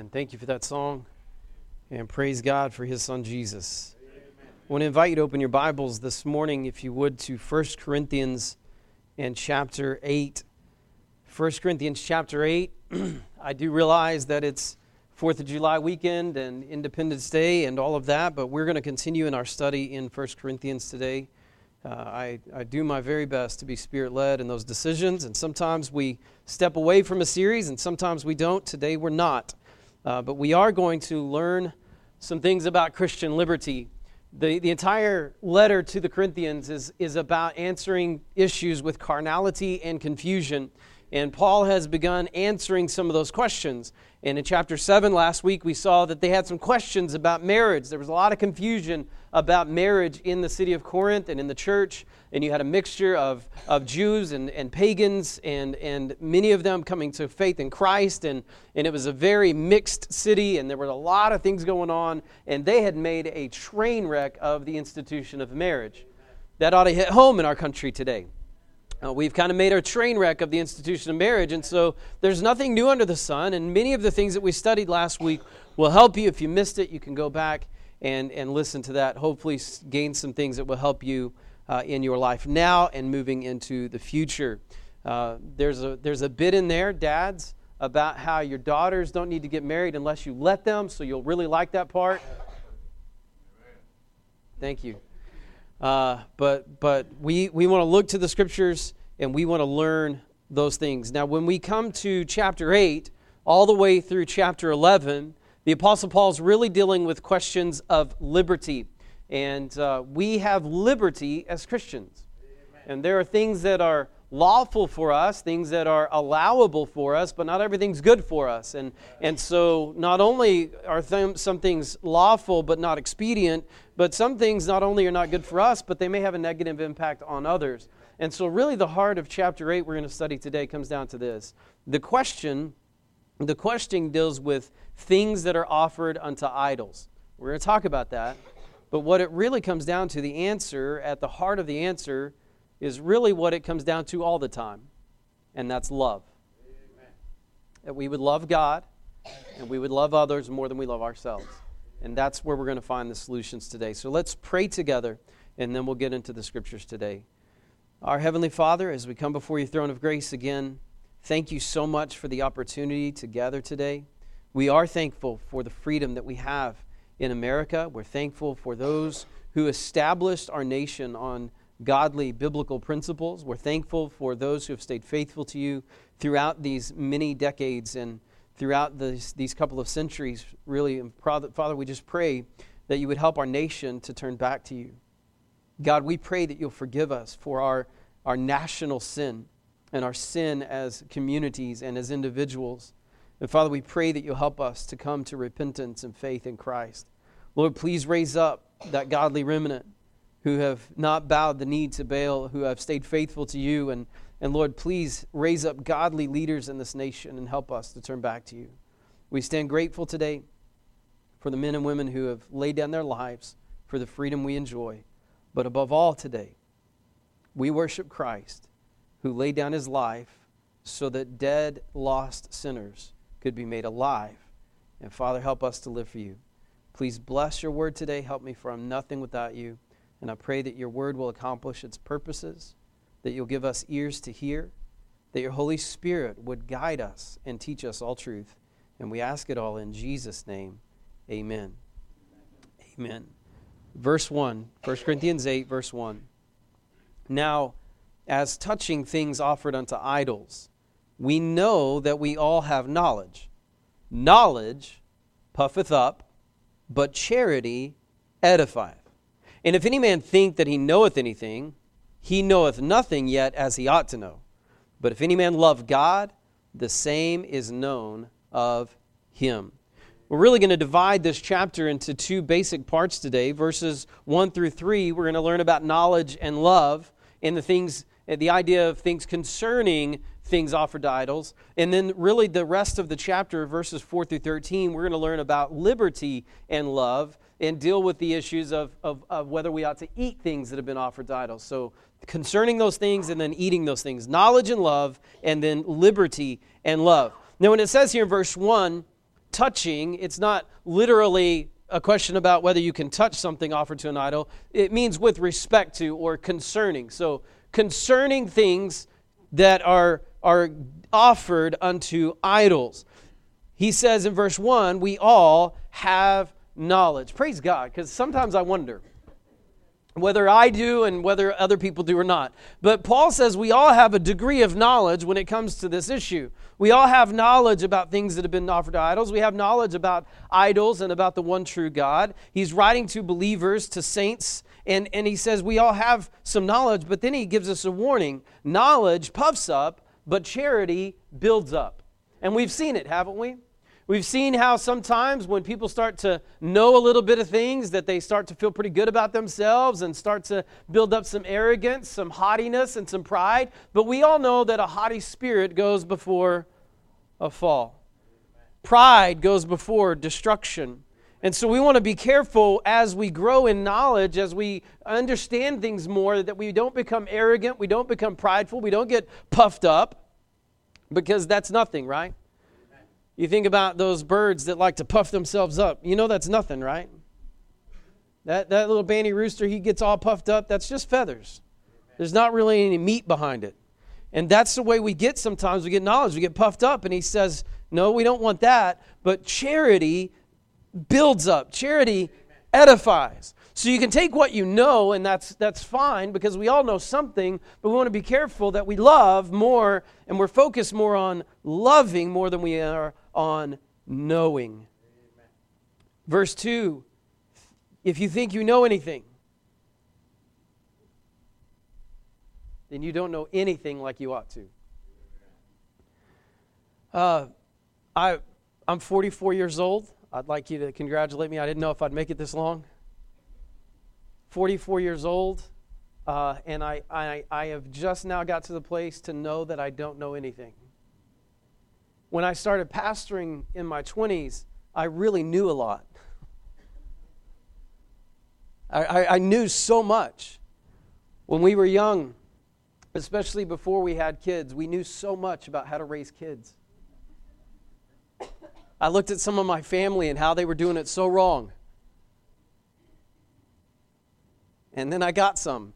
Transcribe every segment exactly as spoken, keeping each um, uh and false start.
Thank you for that song, and praise God for His Son, Jesus. I want to invite you to open your Bibles this morning, if you would, to First Corinthians and chapter eight. First Corinthians chapter eight. I do realize that it's fourth of July weekend and Independence Day and all of that, but we're going to continue in our study in First Corinthians today. Uh, I, I do my very best to be Spirit-led in those decisions, and sometimes we step away from a series, and sometimes we don't. Today we're not. Uh, but we are going to learn some things about Christian liberty. The, the entire letter to the Corinthians is, is about answering issues with carnality and confusion. And Paul has begun answering some of those questions. And in chapter seven last week, we saw that they had some questions about marriage. There was a lot of confusion about marriage in the city of Corinth and in the church. And you had a mixture of, of Jews and, and pagans, and, and many of them coming to faith in Christ. And, and it was a very mixed city, and there were a lot of things going on. And they had made a train wreck of the institution of marriage. That ought to hit home in our country today. Uh, we've kind of made a train wreck of the institution of marriage, and so there's nothing new under the sun, and many of the things that we studied last week will help you. If you missed it, you can go back and, and listen to that, hopefully gain some things that will help you uh, in your life now and moving into the future. Uh, there's a there's a bit in there, dads, about how your daughters don't need to get married unless you let them, so you'll really like that part. Thank you. Uh, but but we, we want to look to the Scriptures, and we want to learn those things. Now, when we come to chapter eight, all the way through chapter eleven, the Apostle Paul's really dealing with questions of liberty. And uh, we have liberty as Christians. Amen. And there are things that are lawful for us, things that are allowable for us, but not everything's good for us. And and so not only are th- some things lawful but not expedient, but some things not only are not good for us, but they may have a negative impact on others. And so really the heart of chapter eight we're going to study today comes down to this. The question, the question deals with things that are offered unto idols. We're going to talk about that. But what it really comes down to, the answer, at the heart of the answer, is really what it comes down to all the time, and that's love. Amen. That we would love God, and we would love others more than we love ourselves. And that's where we're going to find the solutions today. So let's pray together, and then we'll get into the Scriptures today. Our Heavenly Father, as we come before your throne of grace again, thank you so much for the opportunity to gather today. We are thankful for the freedom that we have in America. We're thankful for those who established our nation on godly biblical principles. We're thankful for those who have stayed faithful to you throughout these many decades and throughout this, these couple of centuries, really. Father, we just pray that you would help our nation to turn back to you. God, we pray that you'll forgive us for our, our national sin and our sin as communities and as individuals. And Father, we pray that you'll help us to come to repentance and faith in Christ. Lord, please raise up that godly remnant who have not bowed the knee to Baal, who have stayed faithful to you. And, and Lord, please raise up godly leaders in this nation and help us to turn back to you. We stand grateful today for the men and women who have laid down their lives for the freedom we enjoy. But above all today, we worship Christ, who laid down his life so that dead, lost sinners could be made alive. And Father, help us to live for you. Please bless your word today. Help me, for I'm nothing without you. And I pray that your word will accomplish its purposes, that you'll give us ears to hear, that your Holy Spirit would guide us and teach us all truth. And we ask it all in Jesus' name. Amen. Amen. Verse one, First Corinthians eight, verse one. Now, as touching things offered unto idols, we know that we all have knowledge. Knowledge puffeth up, but charity edifieth. And if any man think that he knoweth anything, he knoweth nothing yet as he ought to know. But if any man love God, the same is known of him. We're really going to divide this chapter into two basic parts today. Verses one through three, we're going to learn about knowledge and love and the things, the idea of things concerning things offered to idols. And then really the rest of the chapter, verses four through thirteen, we're going to learn about liberty and love and deal with the issues of, of, of whether we ought to eat things that have been offered to idols. So concerning those things and then eating those things. Knowledge and love, and then liberty and love. Now when it says here in verse one, touching. It's not literally a question about whether you can touch something offered to an idol. It means with respect to or concerning. So concerning things that are, are offered unto idols. He says in verse one, we all have knowledge. Praise God, because sometimes I wonder whether I do and whether other people do or not. But Paul says we all have a degree of knowledge when it comes to this issue. We all have knowledge about things that have been offered to idols. We have knowledge about idols and about the one true God. He's writing to believers, to saints, and, and he says we all have some knowledge, but then he gives us a warning. Knowledge puffs up, but charity builds up. And we've seen it, haven't we? We've seen how sometimes when people start to know a little bit of things that they start to feel pretty good about themselves and start to build up some arrogance, some haughtiness, and some pride. But we all know that a haughty spirit goes before a fall. Pride goes before destruction. And so we want to be careful as we grow in knowledge, as we understand things more, that we don't become arrogant, we don't become prideful, we don't get puffed up, because that's nothing, right? You think about those birds that like to puff themselves up. You know that's nothing, right? That that little banty rooster, he gets all puffed up. That's just feathers. There's not really any meat behind it. And that's the way we get sometimes. We get knowledge. We get puffed up. And he says, no, we don't want that. But charity builds up. Charity edifies. So you can take what you know, and that's that's fine, because we all know something, but we want to be careful that we love more, and we're focused more on loving more than we are on knowing. Amen. Verse two, if you think you know anything, then you don't know anything like you ought to. Uh, I, I'm forty-four years old. I'd like you to congratulate me. I didn't know if I'd make it this long. forty-four years old, uh, and I, I, I have just now got to the place to know that I don't know anything. When I started pastoring in my twenties, I really knew a lot. I, I, I knew so much. When we were young, especially before we had kids, we knew so much about how to raise kids. I looked at some of my family and how they were doing it so wrong. And then I got some.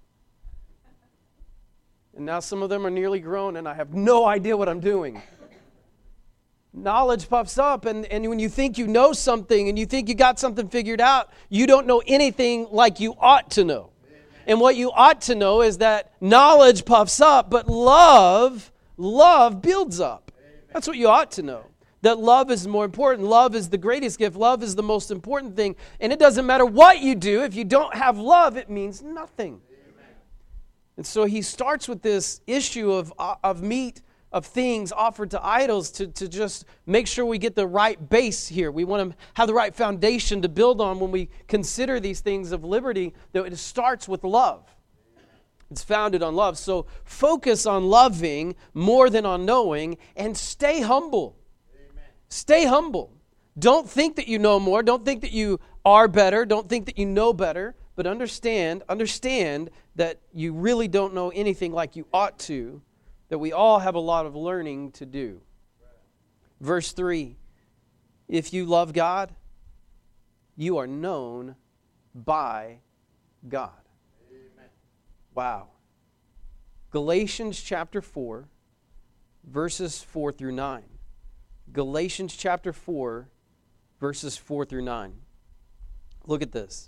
And now some of them are nearly grown, and I have no idea what I'm doing. Knowledge puffs up, and, and when you think you know something and you think you got something figured out, you don't know anything like you ought to know. Amen. And what you ought to know is that knowledge puffs up, but love, love builds up. Amen. That's what you ought to know. That love is more important. Love is the greatest gift. Love is the most important thing. And it doesn't matter what you do. If you don't have love, it means nothing. Amen. And so he starts with this issue of, of meat, of things offered to idols, to, to just make sure we get the right base here. We want to have the right foundation to build on when we consider these things of liberty, that it starts with love. It's founded on love. So focus on loving more than on knowing, and stay humble. Stay humble. Don't think that you know more. Don't think that you are better. Don't think that you know better. But understand, understand that you really don't know anything like you ought to, that we all have a lot of learning to do. Verse three, if you love God, you are known by God. Amen. Wow. Galatians chapter four, verses four through nine. Galatians chapter four, verses four through nine. Look at this.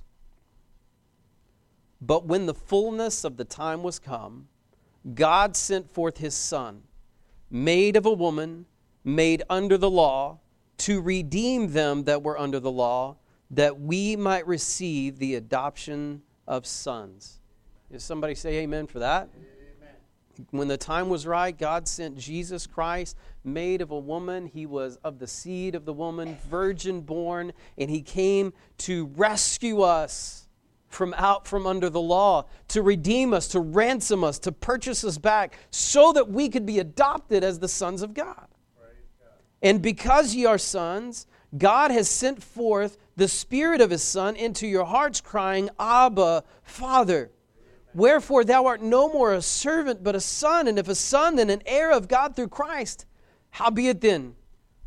But when the fullness of the time was come, God sent forth his Son, made of a woman, made under the law, to redeem them that were under the law, that we might receive the adoption of sons. Does somebody say amen for that? When the time was right, God sent Jesus Christ, made of a woman. He was of the seed of the woman, virgin born, and he came to rescue us from out from under the law, to redeem us, to ransom us, to purchase us back, so that we could be adopted as the sons of God. And because ye are sons, God has sent forth the Spirit of his Son into your hearts, crying, Abba, Father. Wherefore thou art no more a servant, but a son, and if a son, then an heir of God through Christ. Howbeit then,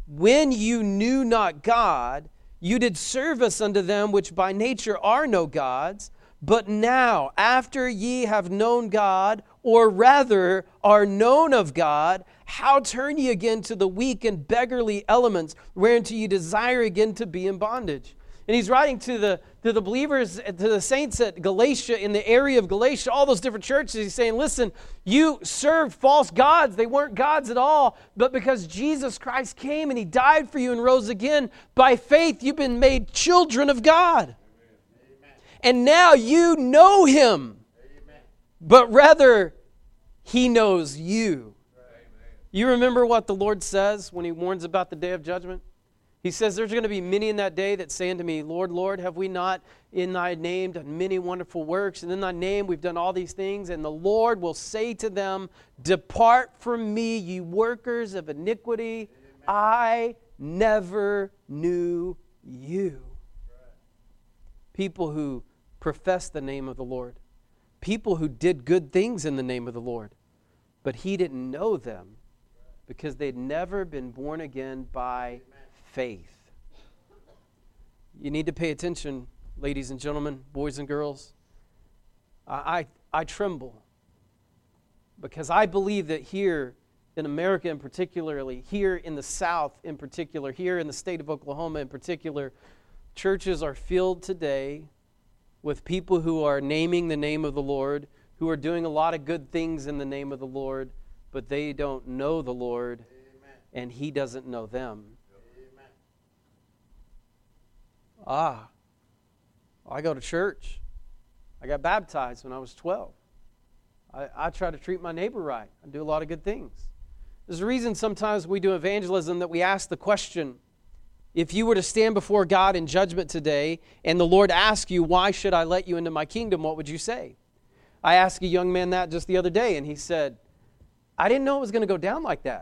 when you knew not God, you did service unto them which by nature are no gods. But now, after ye have known God, or rather are known of God, how turn ye again to the weak and beggarly elements, whereunto ye desire again to be in bondage? And he's writing to the, to the believers, to the saints at Galatia, in the area of Galatia, all those different churches. He's saying, listen, you served false gods. They weren't gods at all. But because Jesus Christ came and He died for you and rose again, by faith you've been made children of God. Amen. And now you know Him. Amen. But rather, He knows you. Amen. You remember what the Lord says when He warns about the day of judgment? He says, there's going to be many in that day that say unto me, Lord, Lord, have we not in Thy name done many wonderful works? And in Thy name we've done all these things. And the Lord will say to them, depart from me, ye workers of iniquity. Amen. I never knew you. Right. People who profess the name of the Lord. People who did good things in the name of the Lord. But He didn't know them because they'd never been born again by faith. You need to pay attention, ladies and gentlemen, boys and girls. I, I, I tremble because I believe that here in America in particularly, here in the South in particular, here in the state of Oklahoma in particular, churches are filled today with people who are naming the name of the Lord, who are doing a lot of good things in the name of the Lord, but they don't know the Lord. Amen. And He doesn't know them. Ah, I go to church. I got baptized when I was twelve. I, I try to treat my neighbor right. I do a lot of good things. There's a reason sometimes we do evangelism that we ask the question, if you were to stand before God in judgment today and the Lord asked you, why should I let you into my kingdom, what would you say? I asked a young man that just the other day, and he said, I didn't know it was going to go down like that.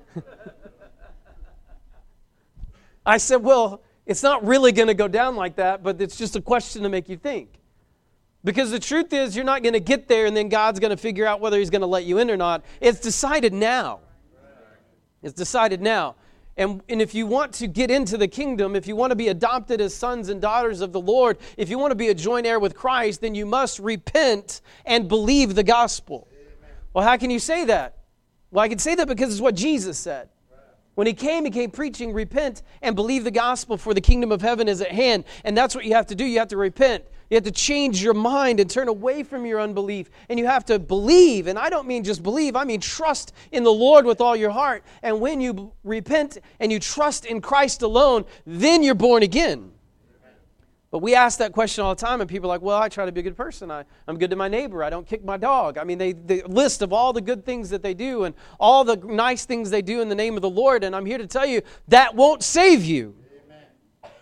I said, well, it's not really going to go down like that, but it's just a question to make you think. Because the truth is, you're not going to get there and then God's going to figure out whether He's going to let you in or not. It's decided now. It's decided now. And, and if you want to get into the kingdom, if you want to be adopted as sons and daughters of the Lord, if you want to be a joint heir with Christ, then you must repent and believe the gospel. Amen. Well, how can you say that? Well, I can say that because it's what Jesus said. When He came, He came preaching, repent and believe the gospel, for the kingdom of heaven is at hand. And that's what you have to do. You have to repent. You have to change your mind and turn away from your unbelief. And you have to believe. And I don't mean just believe. I mean trust in the Lord with all your heart. And when you repent and you trust in Christ alone, then you're born again. But we ask that question all the time, and people are like, well, I try to be a good person. I, I'm good to my neighbor. I don't kick my dog. I mean, they, they list of all the good things that they do and all the nice things they do in the name of the Lord. And I'm here to tell you, that won't save you. Amen.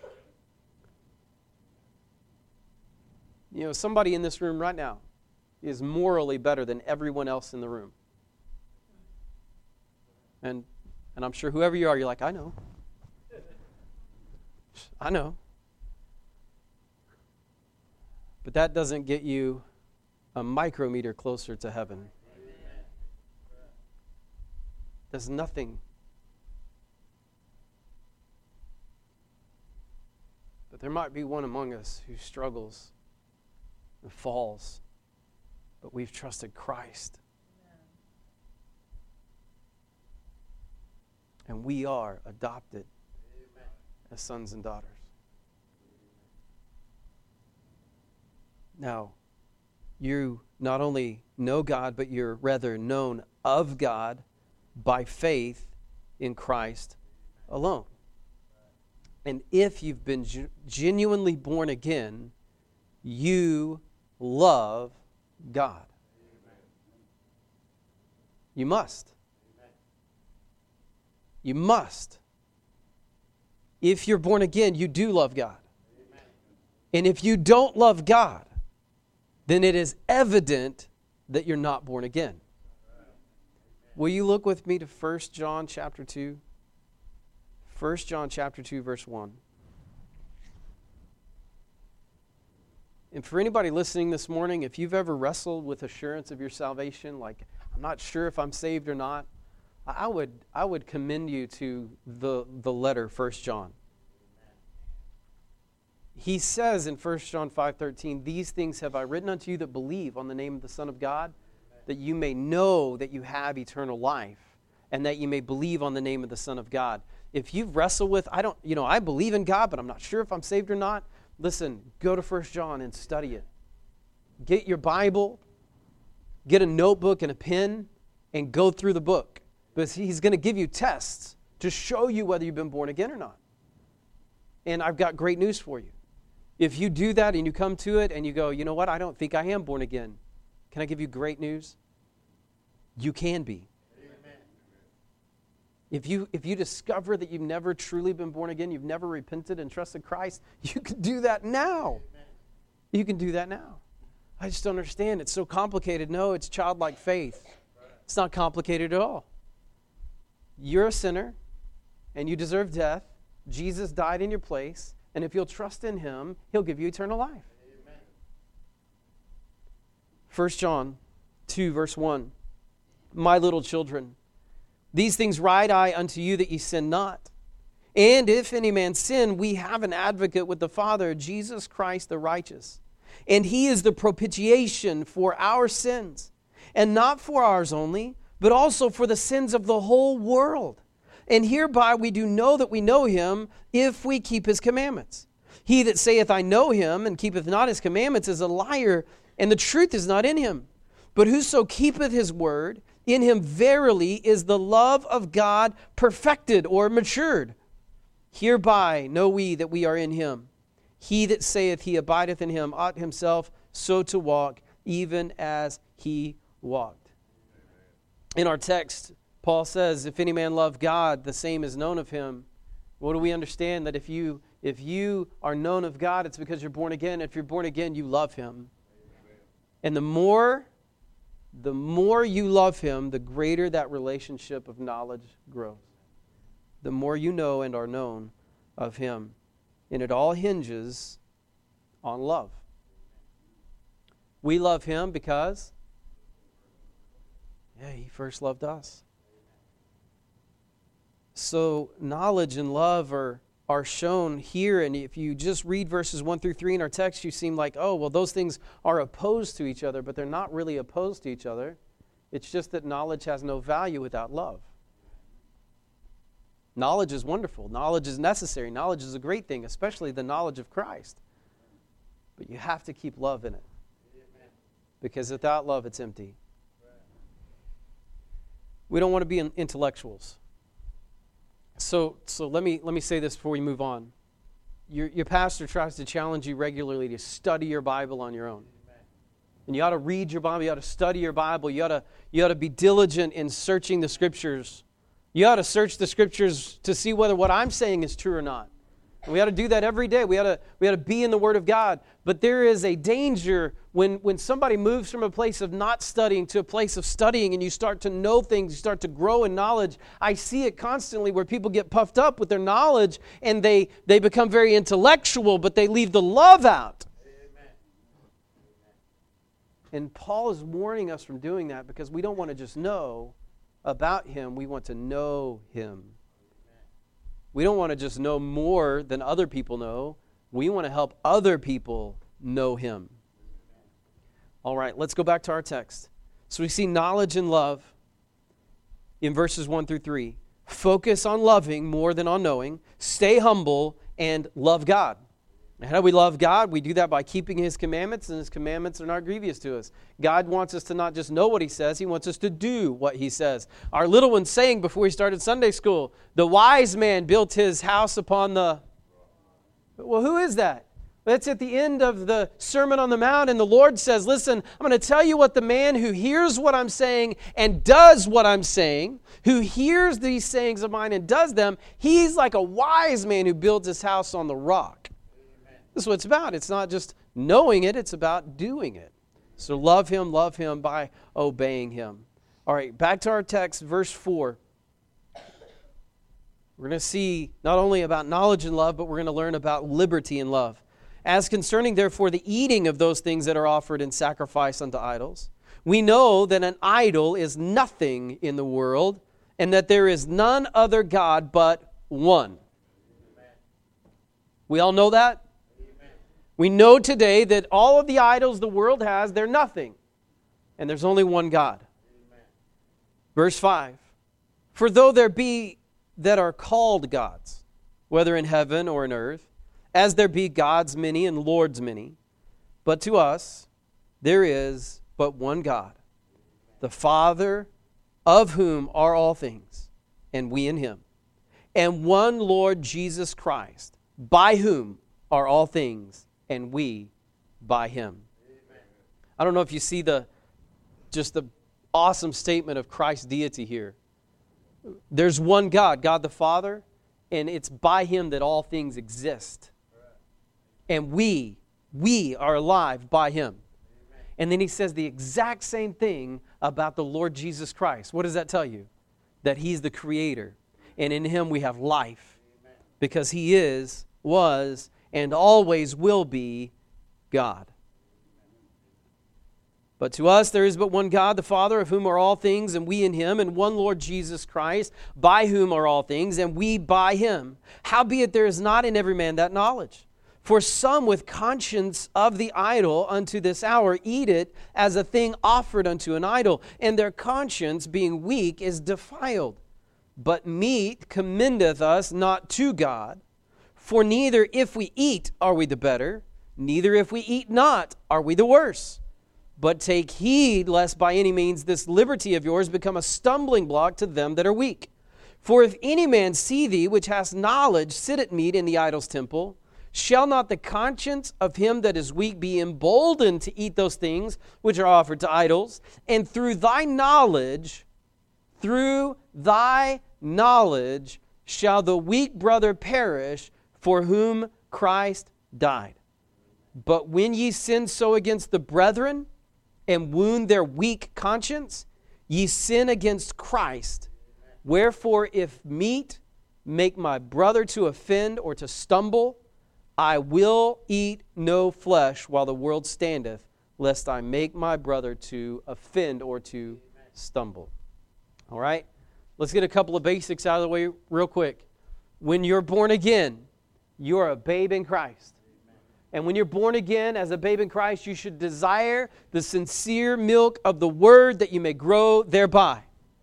You know, somebody in this room right now is morally better than everyone else in the room. And, and I'm sure whoever you are, you're like, I know. I know. But that doesn't get you a micrometer closer to heaven. There's nothing. But there might be one among us who struggles and falls, but we've trusted Christ. And we are adopted as sons and daughters. Now, you not only know God, but you're rather known of God by faith in Christ alone. And if you've been ge- genuinely born again, you love God. You must. You must. If you're born again, you do love God. And if you don't love God, then it is evident that you're not born again. Will you look with me to First John chapter two? First John chapter two, verse one. And for anybody listening this morning, if you've ever wrestled with assurance of your salvation, like, I'm not sure if I'm saved or not, I would I would commend you to the, the letter First John. He says in First John five thirteen, these things have I written unto you that believe on the name of the Son of God, that you may know that you have eternal life, and that you may believe on the name of the Son of God. If you've wrestled with, I don't, you know, I believe in God, but I'm not sure if I'm saved or not, listen, go to First John and study it. Get your Bible, get a notebook and a pen, and go through the book. Because he's going to give you tests to show you whether you've been born again or not. And I've got great news for you. If you do that and you come to it and you go, you know what, I don't think I am born again. Can I give you great news? You can be. Amen. If you, if you discover that you've never truly been born again, you've never repented and trusted Christ, you can do that now. Amen. You can do that now. I just don't understand. It's so complicated. No, it's childlike faith. It's not complicated at all. You're a sinner, and you deserve death. Jesus died in your place, and if you'll trust in Him, He'll give you eternal life. Amen. First John two, verse one. My little children, these things write I unto you that ye sin not. And if any man sin, we have an advocate with the Father, Jesus Christ the righteous. And He is the propitiation for our sins, and not for ours only, but also for the sins of the whole world. And hereby we do know that we know Him, if we keep His commandments. He that saith, I know Him, and keepeth not His commandments, is a liar, and the truth is not in him. But whoso keepeth His word, in him verily is the love of God perfected or matured. Hereby know we that we are in Him. He that saith he abideth in Him ought himself so to walk, even as He walked. In our text, Paul says, if any man love God, the same is known of Him. What do we understand? That if you if you are known of God, it's because you're born again. If you're born again, you love Him. And the more, the more you love Him, the greater that relationship of knowledge grows. The more you know and are known of Him. And it all hinges on love. We love Him because yeah, He first loved us. So knowledge and love are, are shown here. And if you just read verses one through three in our text, you seem like, oh, well, those things are opposed to each other, but they're not really opposed to each other. It's just that knowledge has no value without love. Knowledge is wonderful. Knowledge is necessary. Knowledge is a great thing, especially the knowledge of Christ. But you have to keep love in it. Because without love, it's empty. We don't want to be intellectuals. So, so let me let me say this before we move on. Your your pastor tries to challenge you regularly to study your Bible on your own. And you ought to read your Bible, you ought to study your Bible, you ought to you ought to be diligent in searching the Scriptures. You ought to search the Scriptures to see whether what I'm saying is true or not. And we ought to do that every day. We ought to, we ought to be in the Word of God. But there is a danger when, when somebody moves from a place of not studying to a place of studying, and you start to know things, you start to grow in knowledge. I see it constantly where people get puffed up with their knowledge and they, they become very intellectual, but they leave the love out. Amen. And Paul is warning us from doing that because we don't want to just know about Him. We want to know Him. We don't want to just know more than other people know. We want to help other people know Him. All right, let's go back to our text. So we see knowledge and love in verses one through three. Focus on loving more than on knowing. Stay humble and love God. And how do we love God? We do that by keeping His commandments, and His commandments are not grievous to us. God wants us to not just know what He says, He wants us to do what He says. Our little one sang before we started Sunday school, the wise man built his house upon the... Well, who is that? That's at the end of the Sermon on the Mount, and the Lord says, listen, I'm going to tell you what the man who hears what I'm saying and does what I'm saying, who hears these sayings of mine and does them, he's like a wise man who builds his house on the rock. This is what it's about. It's not just knowing it, it's about doing it. So love Him, love Him by obeying Him. All right, back to our text, verse four. We're going to see not only about knowledge and love, but we're going to learn about liberty and love. As concerning, therefore, the eating of those things that are offered in sacrifice unto idols, we know that an idol is nothing in the world and that there is none other God but one. We all know that? We know today that all of the idols the world has, they're nothing. And there's only one God. Verse five. For though there be that are called gods, whether in heaven or in earth, as there be gods many and lords many, but to us there is but one God, the Father, of whom are all things, and we in him, and one Lord Jesus Christ, by whom are all things, and we by him. Amen. I don't know if you see the just the awesome statement of Christ's deity here. There's one God, God the Father, and it's by him that all things exist. And we, we are alive by him. Amen. And then he says the exact same thing about the Lord Jesus Christ. What does that tell you? That he's the creator, and in him we have life. Amen. Because he is, was, and always will be God. But to us there is but one God, the Father, of whom are all things, and we in him, and one Lord Jesus Christ, by whom are all things, and we by him. Howbeit there is not in every man that knowledge. For some with conscience of the idol unto this hour eat it as a thing offered unto an idol, and their conscience, being weak, is defiled. But meat commendeth us not to God. For neither if we eat are we the better, neither if we eat not are we the worse. But take heed lest by any means this liberty of yours become a stumbling block to them that are weak. For if any man see thee, which hast knowledge, sit at meat in the idol's temple, shall not the conscience of him that is weak be emboldened to eat those things which are offered to idols? And through thy knowledge, through thy knowledge, shall the weak brother perish for whom Christ died. But when ye sin so against the brethren, and wound their weak conscience, ye sin against Christ. Wherefore, if meat make my brother to offend or to stumble, I will eat no flesh while the world standeth, lest I make my brother to offend or to stumble. All right? Let's get a couple of basics out of the way real quick. When you're born again, you are a babe in Christ. And when you're born again as a babe in Christ, you should desire the sincere milk of the Word that you may grow thereby.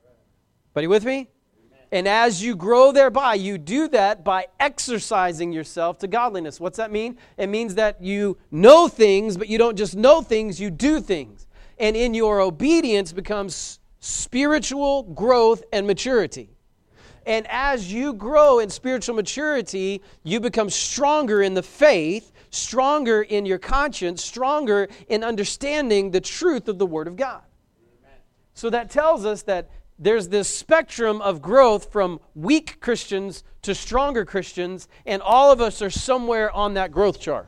Buddy with me? Amen. And as you grow thereby, you do that by exercising yourself to godliness. What's that mean? It means that you know things, but you don't just know things, you do things. And in your obedience becomes spiritual growth and maturity. And as you grow in spiritual maturity, you become stronger in the faith, stronger in your conscience, stronger in understanding the truth of the Word of God. Amen. So that tells us that there's this spectrum of growth from weak Christians to stronger Christians, and all of us are somewhere on that growth chart.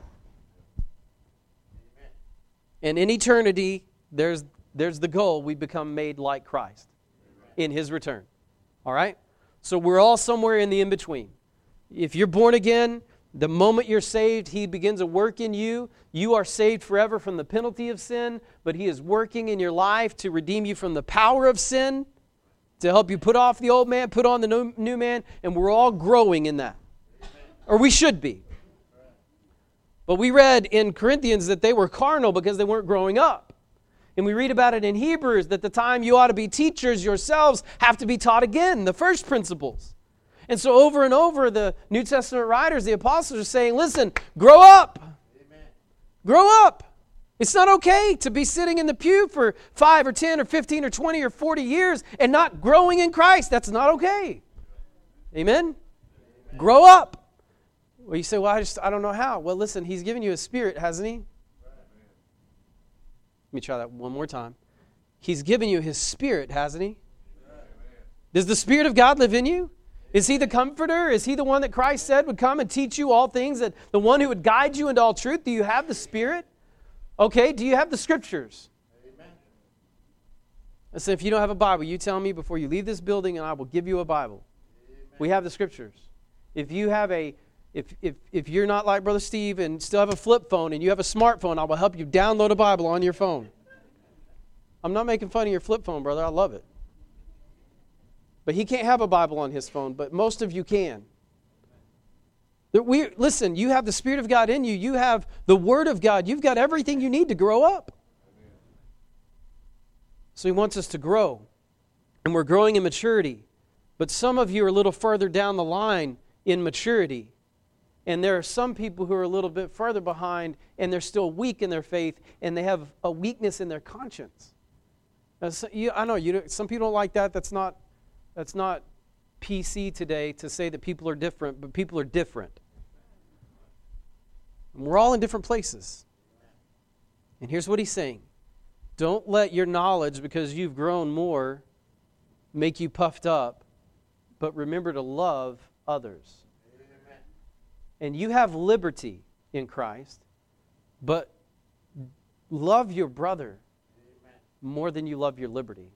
Amen. And in eternity, there's, there's the goal. We become made like Christ. Amen. In His return. All right? So we're all somewhere in the in-between. If you're born again, the moment you're saved, He begins a work in you. You are saved forever from the penalty of sin, but He is working in your life to redeem you from the power of sin, to help you put off the old man, put on the new man, and we're all growing in that. Or we should be. But we read in Corinthians that they were carnal because they weren't growing up. And we read about it in Hebrews that the time you ought to be teachers yourselves have to be taught again, the first principles. And so over and over, the New Testament writers, the apostles are saying, listen, grow up. Amen. Grow up. It's not okay to be sitting in the pew for five or ten or fifteen or twenty or forty years and not growing in Christ. That's not okay. Amen? Amen. Grow up. Well, you say, well, I just I don't know how. Well, listen, He's given you a spirit, hasn't He? Let me try that one more time. He's given you His Spirit, hasn't He? Does the Spirit of God live in you? Is He the comforter? Is He the one that Christ said would come and teach you all things? That the one who would guide you into all truth? Do you have the Spirit? Okay, do you have the Scriptures? Amen. Listen, if you don't have a Bible, you tell me before you leave this building and I will give you a Bible. Amen. We have the Scriptures. If you have a If, if if you're not like Brother Steve and still have a flip phone and you have a smartphone, I will help you download a Bible on your phone. I'm not making fun of your flip phone, brother. I love it. But he can't have a Bible on his phone, but most of you can. That we, listen, you have the Spirit of God in you. You have the Word of God. You've got everything you need to grow up. So he wants us to grow. And we're growing in maturity. But some of you are a little further down the line in maturity. And there are some people who are a little bit further behind, and they're still weak in their faith, and they have a weakness in their conscience. Now, so, you, I know you. Some people don't like that. That's not, that's not P C today to say that people are different, but people are different. And we're all in different places. And here's what he's saying. Don't let your knowledge, because you've grown more, make you puffed up, but remember to love others. Amen. And you have liberty in Christ, but love your brother Amen. More than you love your liberty.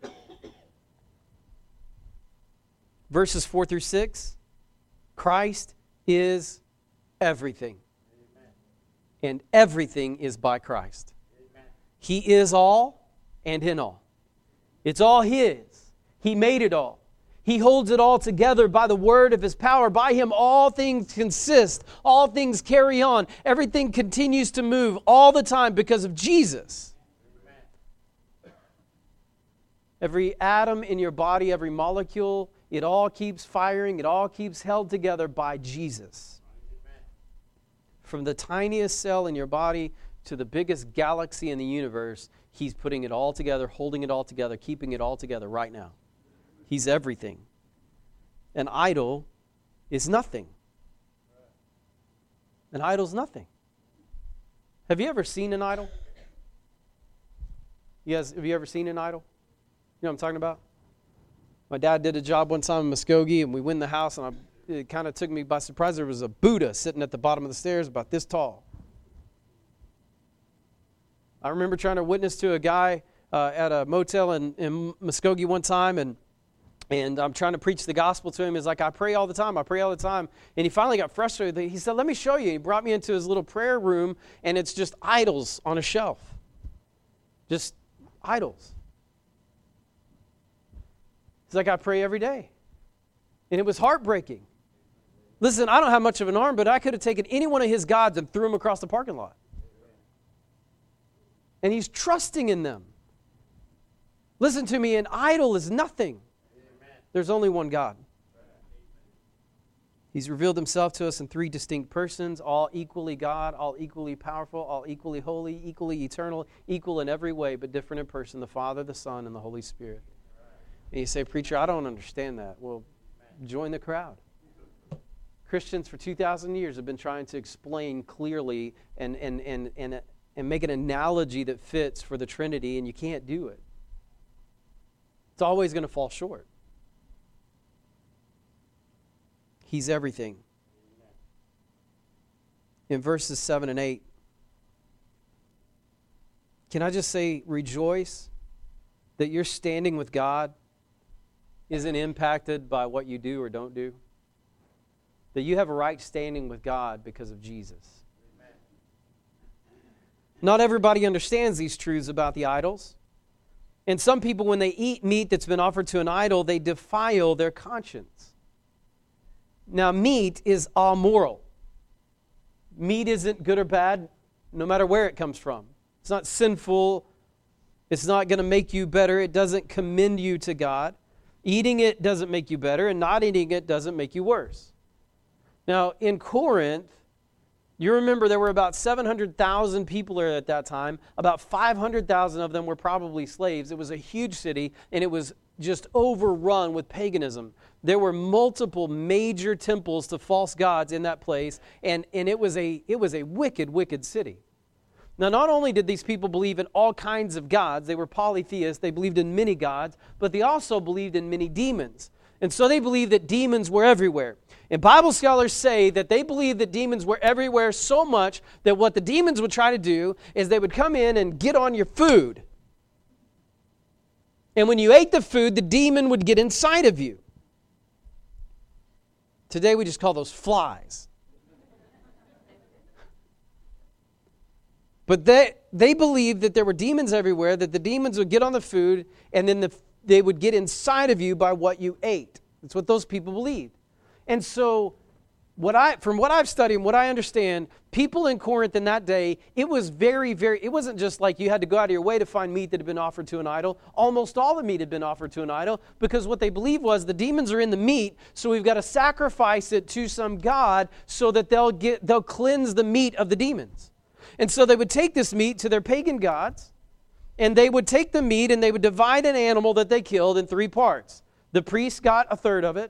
Verses four through six, Christ is everything. Amen. And everything is by Christ. Amen. He is all and in all. It's all His. He made it all. He holds it all together by the word of His power. By Him all things consist. All things carry on. Everything continues to move all the time because of Jesus. Amen. Every atom in your body, every molecule, it all keeps firing. It all keeps held together by Jesus. Amen. From the tiniest cell in your body to the biggest galaxy in the universe, He's putting it all together, holding it all together, keeping it all together right now. He's everything. An idol is nothing. An idol's nothing. Have you ever seen an idol? You guys, have you ever seen an idol? You know what I'm talking about? My dad did a job one time in Muskogee, and we went in the house, and I, it kind of took me by surprise. There was a Buddha sitting at the bottom of the stairs about this tall. I remember trying to witness to a guy uh, at a motel in, in Muskogee one time, and And I'm trying to preach the gospel to him. He's like, I pray all the time. I pray all the time. And he finally got frustrated. He said, let me show you. He brought me into his little prayer room, and it's just idols on a shelf. Just idols. He's like, I pray every day. And it was heartbreaking. Listen, I don't have much of an arm, but I could have taken any one of his gods and threw them across the parking lot. And he's trusting in them. Listen to me, an idol is nothing. There's only one God. He's revealed Himself to us in three distinct persons, all equally God, all equally powerful, all equally holy, equally eternal, equal in every way, but different in person, the Father, the Son, and the Holy Spirit. And you say, preacher, I don't understand that. Well, join the crowd. Christians for two thousand years have been trying to explain clearly and, and, and, and, and make an analogy that fits for the Trinity, and you can't do it. It's always going to fall short. He's everything. In verses seven and eight, can I just say, rejoice that your standing with God isn't impacted by what you do or don't do? That you have a right standing with God because of Jesus. Amen. Not everybody understands these truths about the idols. And some people, when they eat meat that's been offered to an idol, they defile their conscience. Now, meat is amoral. Meat isn't good or bad, no matter where it comes from. It's not sinful. It's not going to make you better. It doesn't commend you to God. Eating it doesn't make you better, and not eating it doesn't make you worse. Now, in Corinth, you remember there were about seven hundred thousand people there at that time. About five hundred thousand of them were probably slaves. It was a huge city, and it was just overrun with paganism. There were multiple major temples to false gods in that place, and, and it was a it was a wicked, wicked city. Now, not only did these people believe in all kinds of gods, they were polytheists, they believed in many gods, but they also believed in many demons. And so they believed that demons were everywhere. And Bible scholars say that they believed that demons were everywhere so much that what the demons would try to do is they would come in and get on your food. And when you ate the food, the demon would get inside of you. Today we just call those flies. But they they believed that there were demons everywhere, that the demons would get on the food, and then the they would get inside of you by what you ate. That's what those people believed. And so what I, from what I've studied and what I understand, people in Corinth in that day, it was very, very, it wasn't just like you had to go out of your way to find meat that had been offered to an idol. Almost all the meat had been offered to an idol, because what they believed was the demons are in the meat, so we've got to sacrifice it to some god so that they'll get, they'll cleanse the meat of the demons. And so they would take this meat to their pagan gods, and they would take the meat and they would divide an animal that they killed in three parts. The priest got a third of it.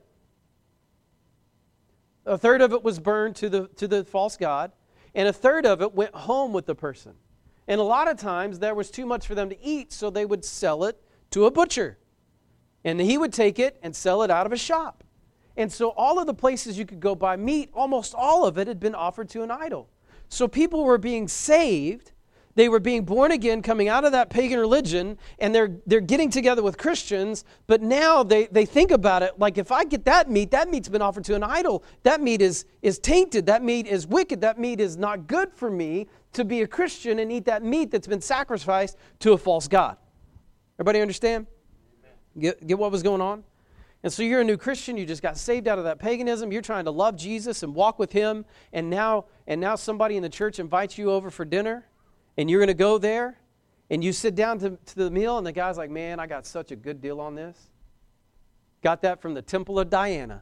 A third of it was burned to the, to the false god, and a third of it went home with the person. And a lot of times there was too much for them to eat, so they would sell it to a butcher. And he would take it and sell it out of a shop. And so all of the places you could go buy meat, almost all of it had been offered to an idol. So people were being saved. They were being born again, coming out of that pagan religion, and they're they're getting together with Christians, but now they, they think about it like, if I get that meat, that meat's been offered to an idol. That meat is, is tainted. That meat is wicked. That meat is not good for me to be a Christian and eat that meat that's been sacrificed to a false god. Everybody understand? Get, get what was going on? And so you're a new Christian, you just got saved out of that paganism, you're trying to love Jesus and walk with Him, and now and now somebody in the church invites you over for dinner, and you're going to go there, and you sit down to, to the meal, and the guy's like, man, I got such a good deal on this. Got that from the Temple of Diana.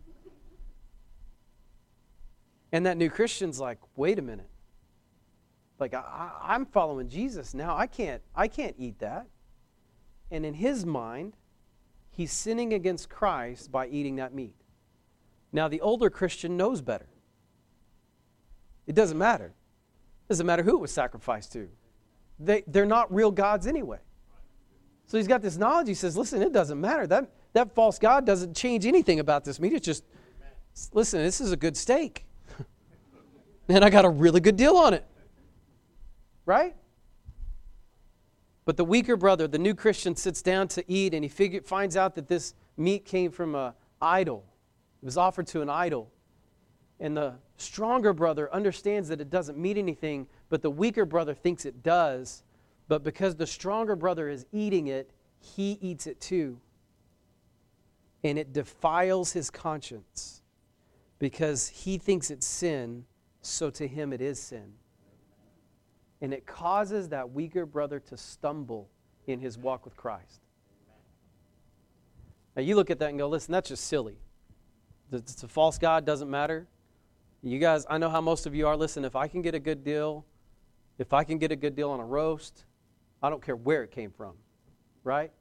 And that new Christian's like, wait a minute. Like, I, I, I'm following Jesus now. I can't, I can't eat that. And in his mind, he's sinning against Christ by eating that meat. Now, the older Christian knows better. It doesn't matter. It doesn't matter who it was sacrificed to. They, they're not real gods anyway. So he's got this knowledge. He says, listen, it doesn't matter. That, that false god doesn't change anything about this meat. It's just, listen, this is a good steak. And I got a really good deal on it. Right? But the weaker brother, the new Christian, sits down to eat, and he figure, finds out that this meat came from an idol. It was offered to an idol. And the stronger brother understands that it doesn't mean anything, but the weaker brother thinks it does. But because the stronger brother is eating it, he eats it too. And it defiles his conscience because he thinks it's sin, so to him it is sin. And it causes that weaker brother to stumble in his walk with Christ. Now you look at that and go, listen, that's just silly. It's a false god, doesn't matter. You guys, I know how most of you are. Listen, if I can get a good deal, if I can get a good deal on a roast, I don't care where it came from, right?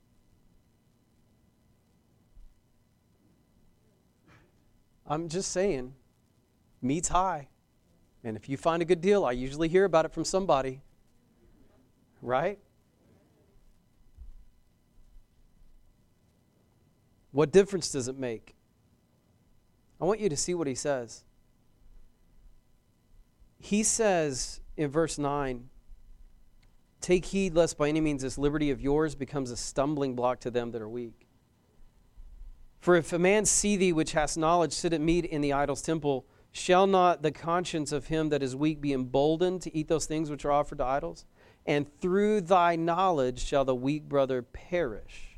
I'm just saying, meat's high. And if you find a good deal, I usually hear about it from somebody, right? What difference does it make? I want you to see what he says. He says in verse nine, take heed lest by any means this liberty of yours becomes a stumbling block to them that are weak. For if a man see thee which hast knowledge sit at meat in the idol's temple, shall not the conscience of him that is weak be emboldened to eat those things which are offered to idols? And through thy knowledge shall the weak brother perish.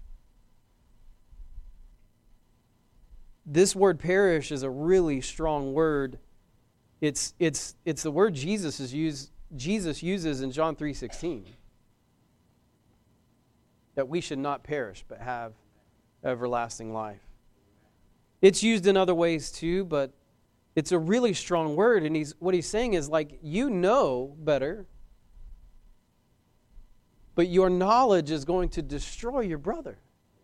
This word perish is a really strong word. It's, it's, it's the word Jesus is used, Jesus uses in John three sixteen. That we should not perish but have everlasting life. It's used in other ways too, but it's a really strong word. And he's what he's saying is like, you know better, but your knowledge is going to destroy your brother.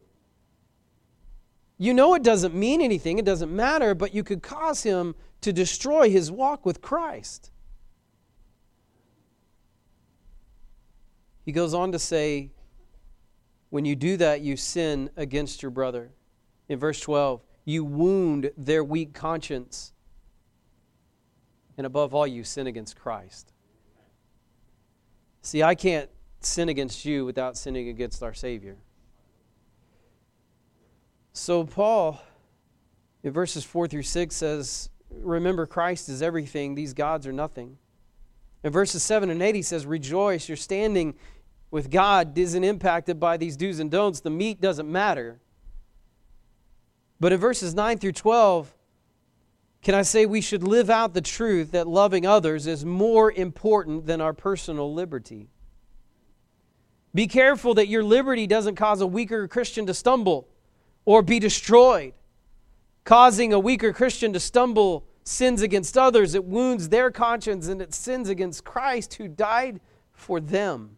You know it doesn't mean anything, it doesn't matter, but you could cause him to destroy his walk with Christ. He goes on to say, when you do that, you sin against your brother. In verse twelve, you wound their weak conscience. And above all, you sin against Christ. See, I can't sin against you without sinning against our Savior. So Paul, in verses four through six, says, remember Christ is everything. These gods are nothing. In verses seven and eight, he says, rejoice, you're standing with God isn't impacted by these do's and don'ts. The meat doesn't matter. But in verses nine through twelve, can I say we should live out the truth that loving others is more important than our personal liberty. Be careful that your liberty doesn't cause a weaker Christian to stumble or be destroyed. Causing a weaker Christian to stumble sins against others. It wounds their conscience and it sins against Christ who died for them.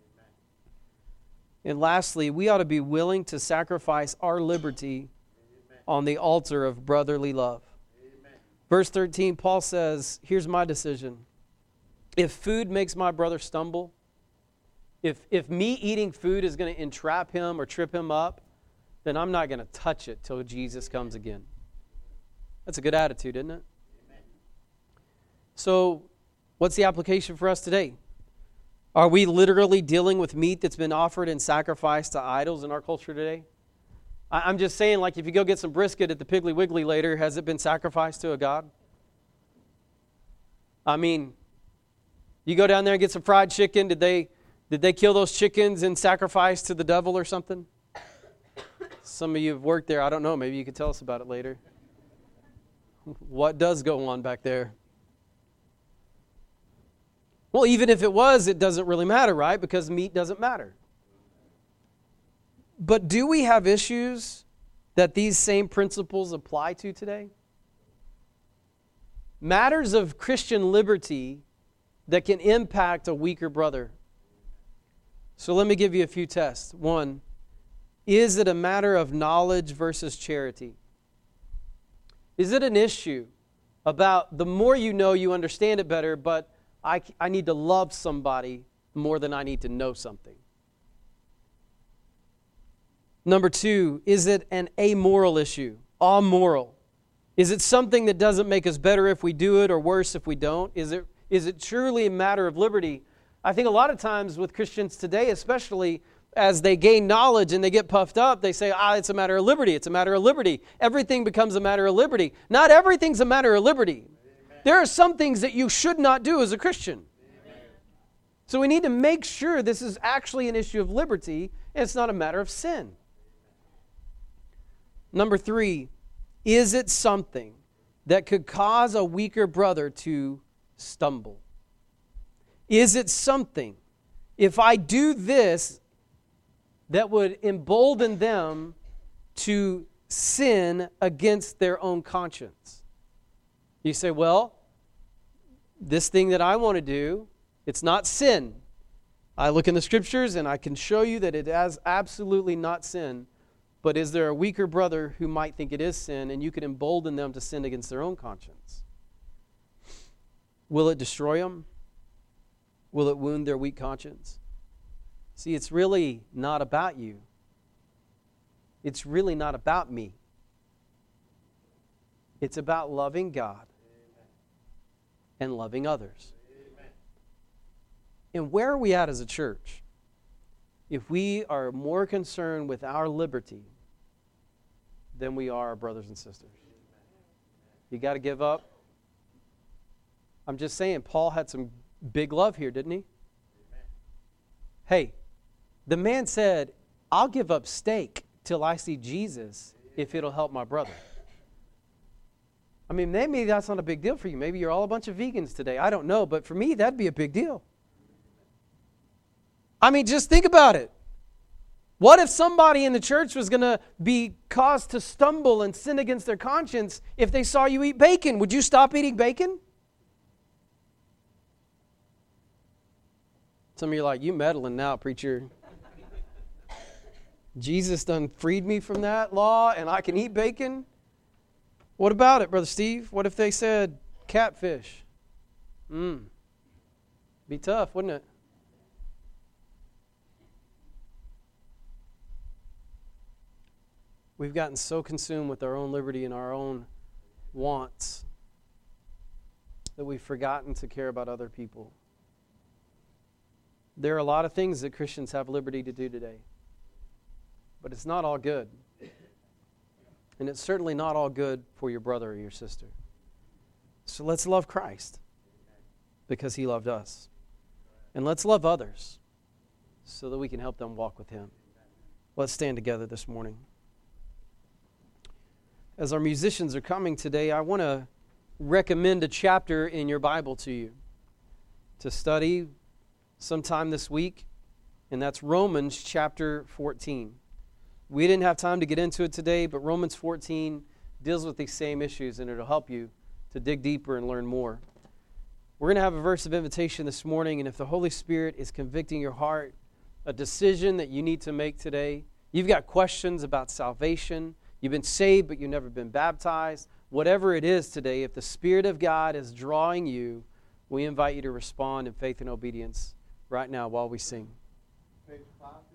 And lastly, we ought to be willing to sacrifice our liberty on the altar of brotherly love. Verse thirteen, Paul says, here's my decision. If food makes my brother stumble, if, if me eating food is going to entrap him or trip him up, then I'm not going to touch it till Jesus comes again. That's a good attitude, isn't it? Amen. So, what's the application for us today? Are we literally dealing with meat that's been offered and sacrificed to idols in our culture today? I'm just saying, like, if you go get some brisket at the Piggly Wiggly later, has it been sacrificed to a god? I mean, you go down there and get some fried chicken. Did they did they kill those chickens and sacrifice to the devil or something? Some of you have worked there. I don't know. Maybe you could tell us about it later. What does go on back there? Well, even if it was, it doesn't really matter, right? Because meat doesn't matter. But do we have issues that these same principles apply to today? Matters of Christian liberty that can impact a weaker brother. So let me give you a few tests. One, is it a matter of knowledge versus charity? Is it an issue about the more you know, you understand it better, but I, I need to love somebody more than I need to know something? Number two, is it an amoral issue? Amoral. Is it something that doesn't make us better if we do it or worse if we don't? Is it is it truly a matter of liberty? I think a lot of times with Christians today, especially as they gain knowledge and they get puffed up, they say, ah, it's a matter of liberty. It's a matter of liberty. Everything becomes a matter of liberty. Not everything's a matter of liberty. Amen. There are some things that you should not do as a Christian. Amen. So we need to make sure this is actually an issue of liberty and it's not a matter of sin. Number three, is it something that could cause a weaker brother to stumble? Is it something, if I do this, that would embolden them to sin against their own conscience? You say, well, this thing that I want to do, it's not sin. I look in the scriptures and I can show you that it is absolutely not sin. But is there a weaker brother who might think it is sin and you could embolden them to sin against their own conscience? Will it destroy them? Will it wound their weak conscience? See, it's really not about you. It's really not about me. It's about loving God and loving others. And where are we at as a church? If we are more concerned with our liberty than we are our brothers and sisters. You got to give up. I'm just saying, Paul had some big love here, didn't he? Hey, the man said, I'll give up steak till I see Jesus if it'll help my brother. I mean, maybe that's not a big deal for you. Maybe you're all a bunch of vegans today. I don't know. But for me, that'd be a big deal. I mean, just think about it. What if somebody in the church was going to be caused to stumble and sin against their conscience if they saw you eat bacon? Would you stop eating bacon? Some of you are like, you meddling now, preacher. Jesus done freed me from that law and I can eat bacon? What about it, Brother Steve? What if they said catfish? Mmm. Be tough, wouldn't it? We've gotten so consumed with our own liberty and our own wants that we've forgotten to care about other people. There are a lot of things that Christians have liberty to do today, but it's not all good. And it's certainly not all good for your brother or your sister. So let's love Christ because he loved us. And let's love others so that we can help them walk with Him. Let's stand together this morning. As our musicians are coming today, I want to recommend a chapter in your Bible to you to study sometime this week, and that's Romans chapter fourteen. We didn't have time to get into it today, but Romans fourteen deals with these same issues, and it'll help you to dig deeper and learn more. We're going to have a verse of invitation this morning, and if the Holy Spirit is convicting your heart, a decision that you need to make today, you've got questions about salvation, you've been saved but you've never been baptized, whatever it is today, if the Spirit of God is drawing you, we invite you to respond in faith and obedience right now while we sing. Page five.